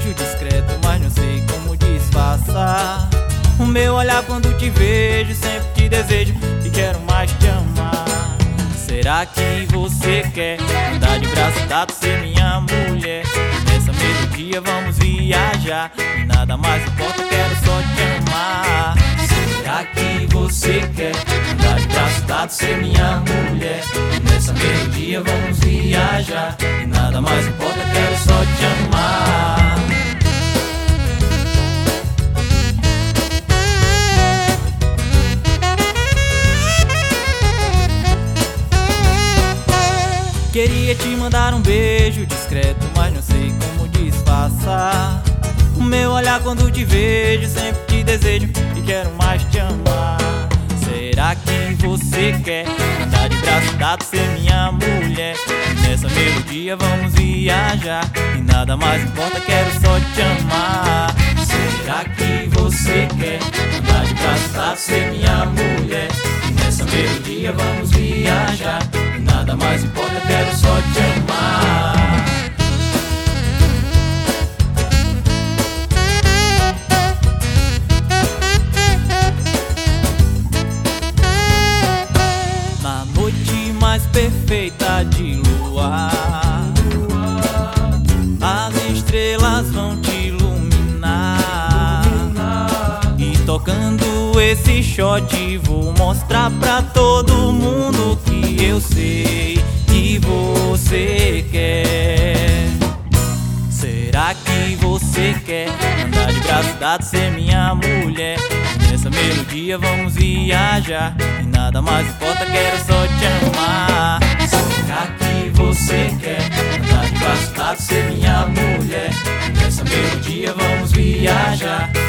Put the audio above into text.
beijo discreto, mas não sei como disfarçar o meu olhar quando te vejo, sempre te desejo e quero mais te amar. Será que você quer andar de braço dado, ser minha mulher? Nessa melodia vamos viajar e nada mais importa, quero só te amar. Será que você quer andar de braço dado, ser minha mulher? Nessa melodia vamos viajar e nada mais importa, quero só te amar. Queria te mandar um beijo discreto, mas não sei como disfarçar o meu olhar quando te vejo, sempre te desejo e quero mais te amar. Será que você quer andar de braço dado, ser minha mulher? Nessa melodia vamos viajar e nada mais importa, quero só te amar. Será que você quer andar de braço dado, ser minha mulher? Nessa melodia vamos viajar e nada mais importa, quero só te amar. Na noite mais perfeita de luar, as estrelas vão te iluminar. E tocando esse shot vou mostrar pra todo mundo que eu sei que você quer. Será que você quer andar de braço dado, ser minha mulher? Nessa melodia vamos viajar e nada mais importa, quero só te amar. Será que você quer andar de braço dado, ser minha mulher? Nessa melodia vamos viajar